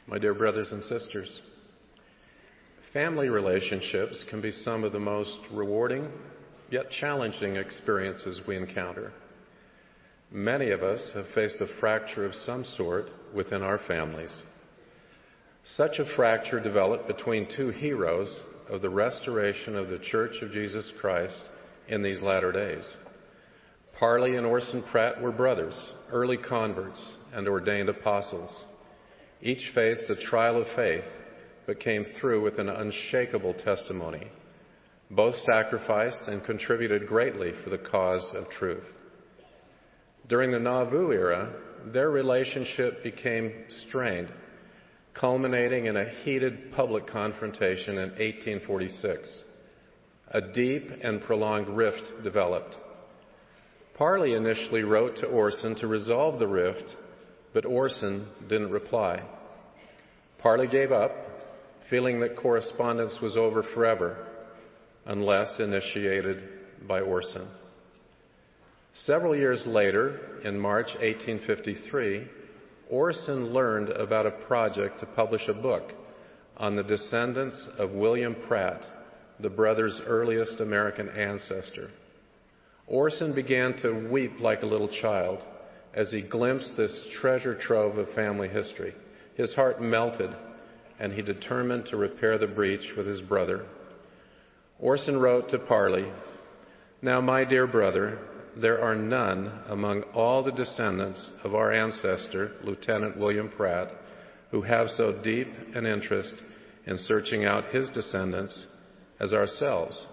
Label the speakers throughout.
Speaker 1: My dear brothers and sisters, family relationships can be some of the most rewarding yet challenging experiences we encounter. Many of us have faced a fracture of some sort within our families. Such a fracture developed between two heroes of the restoration of the Church of Jesus Christ in these latter days. Parley and Orson Pratt were brothers, early converts, and ordained apostles. Each faced a trial of faith, but came through with an unshakable testimony. Both sacrificed and contributed greatly for the cause of truth. During the Nauvoo era, their relationship became strained, culminating in a heated public confrontation in 1846. A deep and prolonged rift developed. Parley initially wrote to Orson to resolve the rift, but Orson didn't reply. Parley gave up, feeling that correspondence was over forever, unless initiated by Orson. Several years later, in March 1853, Orson learned about a project to publish a book on the descendants of William Pratt, the brothers' earliest American ancestor. Orson began to weep like a little child as he glimpsed this treasure trove of family history. His heart melted, and he determined to repair the breach with his brother. Orson wrote to Parley, "Now, my dear brother, there are none among all the descendants of our ancestor, Lieutenant William Pratt, who have so deep an interest in searching out his descendants as ourselves."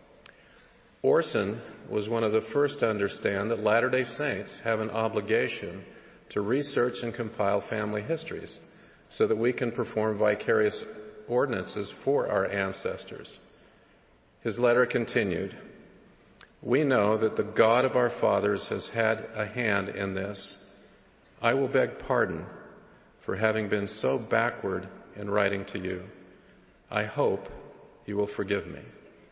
Speaker 1: Orson was one of the first to understand that Latter-day Saints have an obligation to research and compile family histories so that we can perform vicarious ordinances for our ancestors. His letter continued, "We know that the God of our fathers has had a hand in this. I will beg pardon for having been so backward in writing to you. I hope you will forgive me."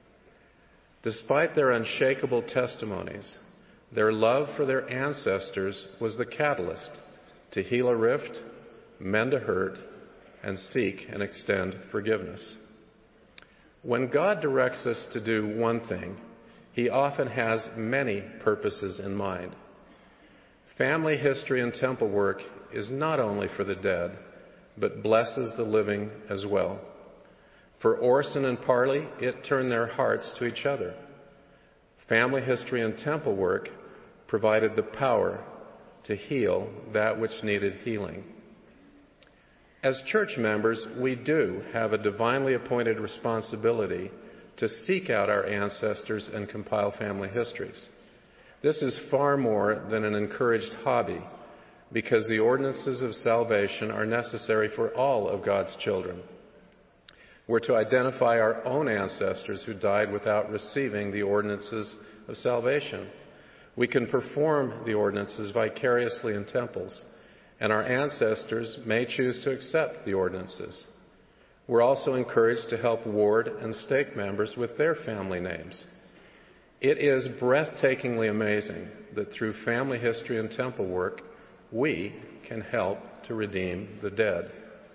Speaker 1: Despite their unshakable testimonies, their love for their ancestors was the catalyst to heal a rift, mend a hurt, and seek and extend forgiveness. When God directs us to do one thing, He often has many purposes in mind. Family history and temple work is not only for the dead, but blesses the living as well. For Orson and Parley, it turned their hearts to each other. Family history and temple work provided the power to heal that which needed healing. As church members, we do have a divinely appointed responsibility to seek out our ancestors and compile family histories. This is far more than an encouraged hobby, because the ordinances of salvation are necessary for all of God's children. We're to identify our own ancestors who died without receiving the ordinances of salvation. We can perform the ordinances vicariously in temples, and our ancestors may choose to accept the ordinances. We're also encouraged to help ward and stake members with their family names. It is breathtakingly amazing that through family history and temple work, we can help to redeem the dead.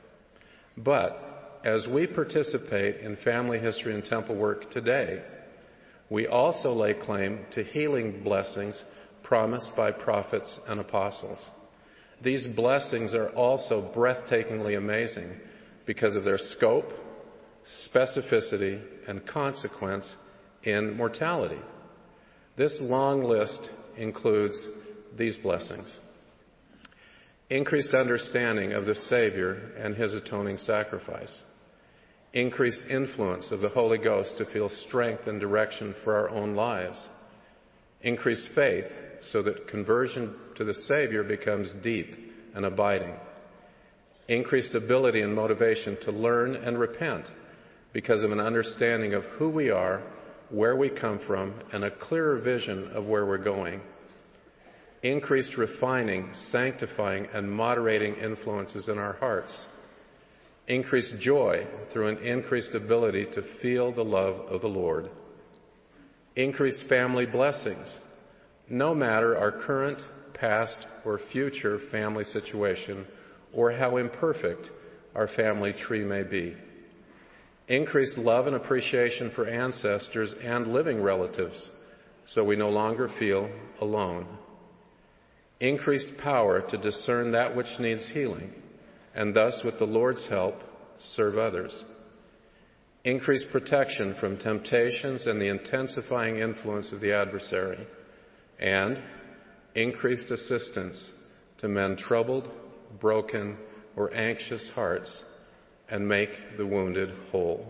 Speaker 1: But as we participate in family history and temple work today, we also lay claim to healing blessings promised by prophets and apostles. These blessings are also breathtakingly amazing because of their scope, specificity, and consequence in mortality. This long list includes these blessings: increased understanding of the Savior and His atoning sacrifice, increased influence of the Holy Ghost to feel strength and direction for our own lives, increased faith so that conversion to the Savior becomes deep and abiding, increased ability and motivation to learn and repent because of an understanding of who we are, where we come from, and a clearer vision of where we're going, increased refining, sanctifying, and moderating influences in our hearts, increased joy through an increased ability to feel the love of the Lord, increased family blessings, no matter our current, past, or future family situation, or how imperfect our family tree may be. Increased love and appreciation for ancestors and living relatives, so we no longer feel alone. Increased power to discern that which needs healing, and thus, with the Lord's help, serve others. Increased protection from temptations and the intensifying influence of the adversary, and increased assistance to mend troubled, broken, or anxious hearts and make the wounded whole.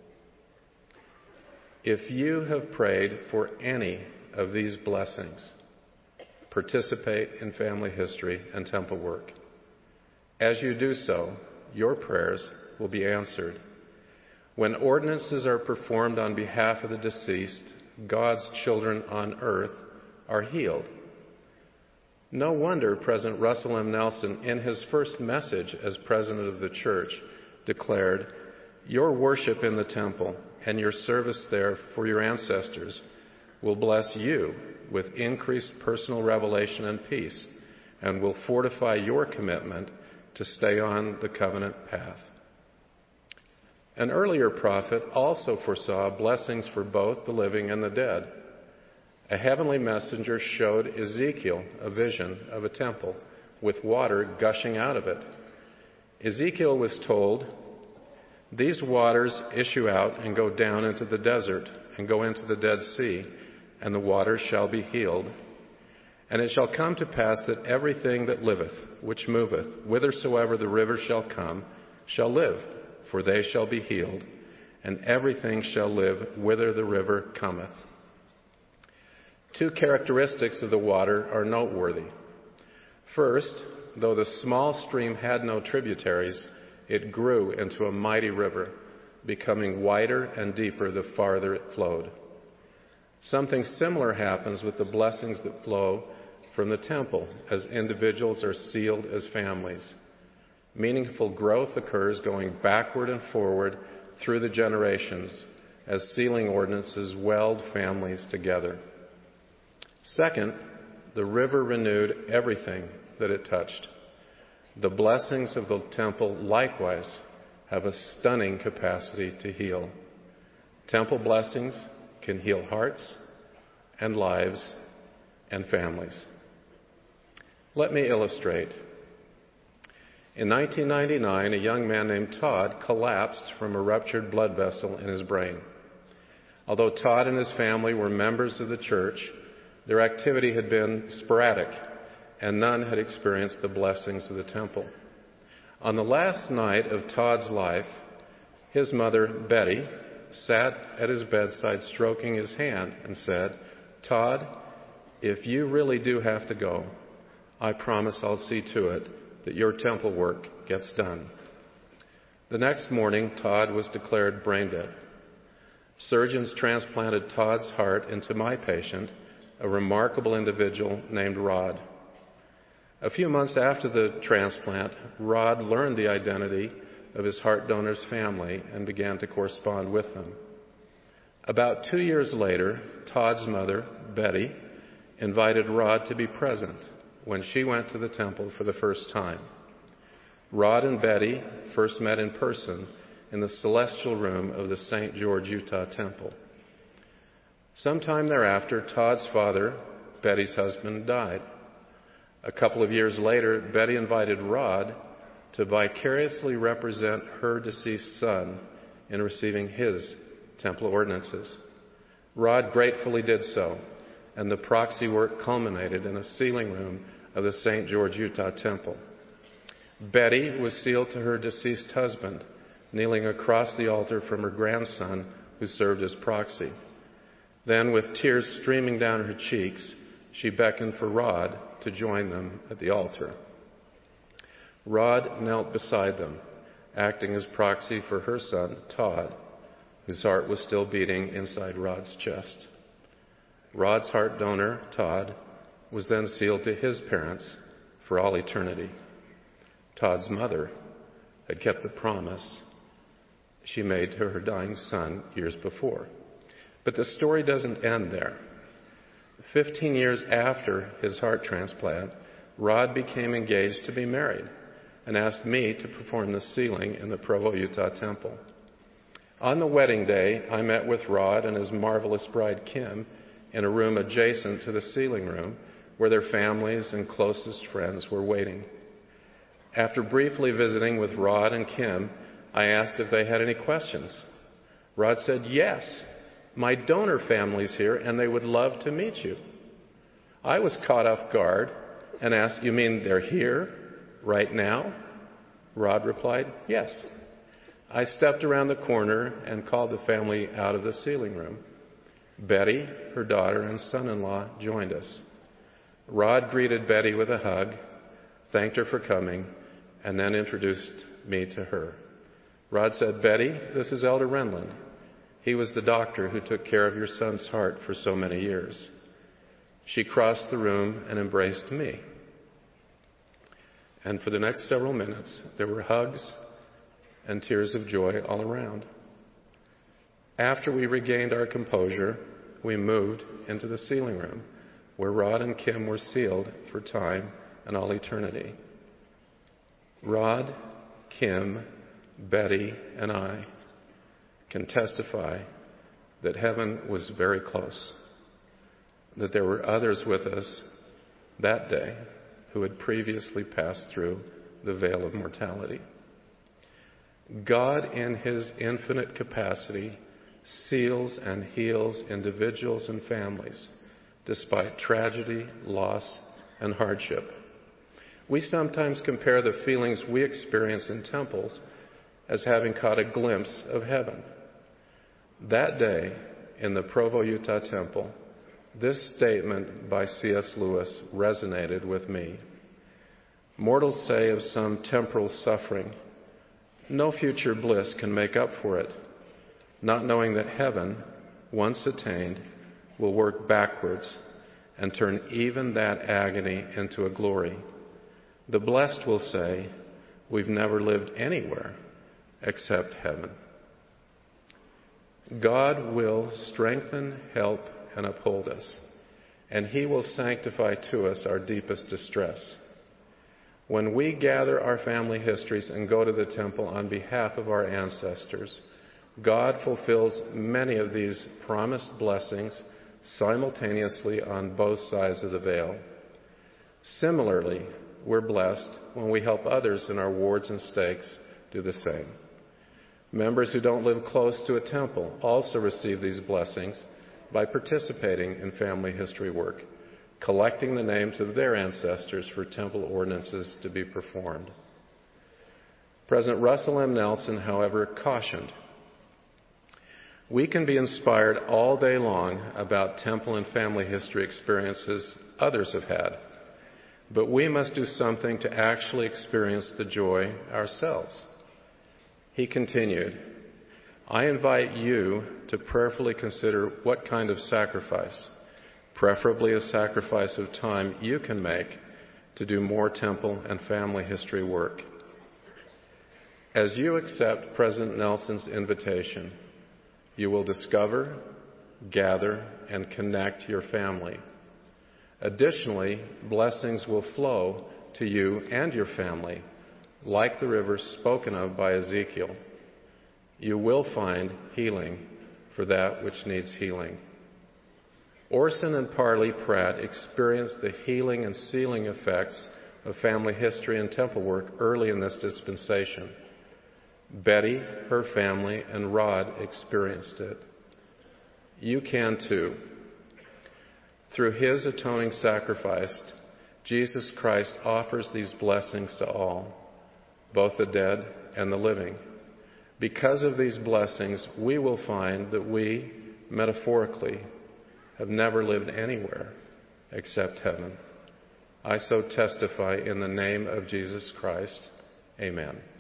Speaker 1: If you have prayed for any of these blessings, participate in family history and temple work. As you do so, your prayers will be answered. When ordinances are performed on behalf of the deceased, God's children on earth are healed. No wonder President Russell M. Nelson, in his first message as President of the Church, declared, "Your worship in the temple and your service there for your ancestors will bless you with increased personal revelation and peace, and will fortify your commitment to stay on the covenant path." An earlier prophet also foresaw blessings for both the living and the dead. A heavenly messenger showed Ezekiel a vision of a temple with water gushing out of it. Ezekiel was told, "These waters issue out and go down into the desert and go into the Dead Sea, and the waters shall be healed. And it shall come to pass that everything that liveth, which moveth, whithersoever the river shall come, shall live, for they shall be healed, and everything shall live whither the river cometh." Two characteristics of the water are noteworthy. First, though the small stream had no tributaries, it grew into a mighty river, becoming wider and deeper the farther it flowed. Something similar happens with the blessings that flow from the temple as individuals are sealed as families. Meaningful growth occurs going backward and forward through the generations as sealing ordinances weld families together. Second, the river renewed everything that it touched. The blessings of the temple likewise have a stunning capacity to heal. Temple blessings can heal hearts and lives and families. Let me illustrate. In 1999, a young man named Todd collapsed from a ruptured blood vessel in his brain. Although Todd and his family were members of the church, their activity had been sporadic, and none had experienced the blessings of the temple. On the last night of Todd's life, his mother, Betty, sat at his bedside stroking his hand and said, "Todd, if you really do have to go, I promise I'll see to it that your temple work gets done." The next morning, Todd was declared brain dead. Surgeons transplanted Todd's heart into my patient, a remarkable individual named Rod. A few months after the transplant, Rod learned the identity of his heart donor's family and began to correspond with them. About 2 years later, Todd's mother, Betty, invited Rod to be present when she went to the temple for the first time. Rod and Betty first met in person in the celestial room of the St. George, Utah temple. Sometime thereafter, Todd's father, Betty's husband, died. A couple of years later, Betty invited Rod to vicariously represent her deceased son in receiving his temple ordinances. Rod gratefully did so, and the proxy work culminated in a sealing room of the St. George, Utah temple. Betty was sealed to her deceased husband, kneeling across the altar from her grandson, who served as proxy. Then, with tears streaming down her cheeks, she beckoned for Rod to join them at the altar. Rod knelt beside them, acting as proxy for her son, Todd, whose heart was still beating inside Rod's chest. Rod's heart donor, Todd, was then sealed to his parents for all eternity. Todd's mother had kept the promise she made to her dying son years before. But the story doesn't end there. 15 years after his heart transplant, Rod became engaged to be married. and asked me to perform the sealing in the Provo, Utah temple. On the wedding day, I met with Rod and his marvelous bride, Kim, in a room adjacent to the sealing room where their families and closest friends were waiting. After briefly visiting with Rod and Kim, I asked if they had any questions. Rod said, "Yes, my donor family's here and they would love to meet you." I was caught off guard and asked, "You mean they're here right now?" Rod replied, "Yes." I stepped around the corner and called the family out of the sealing room. Betty, her daughter, and son-in-law joined us. Rod greeted Betty with a hug, thanked her for coming, and then introduced me to her. Rod said, "Betty, this is Elder Renlund. He was the doctor who took care of your son's heart for so many years." She crossed the room and embraced me. And for the next several minutes, there were hugs and tears of joy all around. After we regained our composure, we moved into the sealing room, where Rod and Kim were sealed for time and all eternity. Rod, Kim, Betty, and I can testify that heaven was very close, that there were others with us that day who had previously passed through the veil of mortality. God, in His infinite capacity, seals and heals individuals and families despite tragedy, loss, and hardship. We sometimes compare the feelings we experience in temples as having caught a glimpse of heaven. That day, in the Provo, Utah temple, this statement by C.S. Lewis resonated with me. Mortals say of some temporal suffering, no future bliss can make up for it, not knowing that heaven, once attained, will work backwards and turn even that agony into a glory. The blessed will say, we've never lived anywhere except heaven. God will strengthen, help, and uphold us, and He will sanctify to us our deepest distress. When we gather our family histories and go to the temple on behalf of our ancestors, God fulfills many of these promised blessings simultaneously on both sides of the veil. Similarly, we're blessed when we help others in our wards and stakes do the same. Members who don't live close to a temple also receive these blessings by participating in family history work, collecting the names of their ancestors for temple ordinances to be performed. President Russell M. Nelson, however, cautioned, "We can be inspired all day long about temple and family history experiences others have had, but we must do something to actually experience the joy ourselves." He continued, "I invite you to prayerfully consider what kind of sacrifice, preferably a sacrifice of time, you can make to do more temple and family history work. As you accept President Nelson's invitation, you will discover, gather, and connect your family. Additionally, blessings will flow to you and your family, like the rivers spoken of by Ezekiel. You will find healing for that which needs healing. Orson and Parley Pratt experienced the healing and sealing effects of family history and temple work early in this dispensation. Betty, her family, and Rod experienced it. You can too. Through His atoning sacrifice, Jesus Christ offers these blessings to all, both the dead and the living. Because of these blessings, we will find that we, metaphorically, have never lived anywhere except heaven. I so testify in the name of Jesus Christ. Amen.